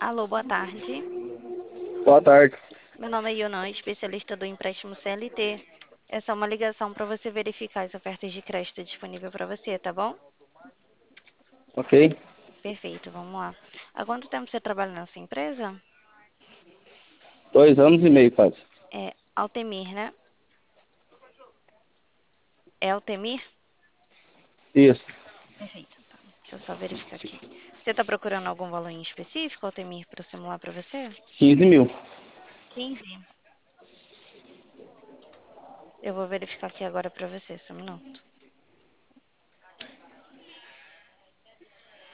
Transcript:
Alô, boa tarde. Boa tarde. Meu nome é Yonan, especialista do empréstimo CLT. É só uma ligação para você verificar as ofertas de crédito disponível para você, tá bom? Ok. Perfeito, vamos lá. Há quanto tempo você trabalha nessa empresa? 2 anos e meio quase. É Altemir, né? É Altemir? Isso. Perfeito, tá. Deixa eu só verificar aqui. Você está procurando algum valor em específico, Altemir, para simular para você? 15 mil. 15. Eu vou verificar aqui agora para você, só um minuto.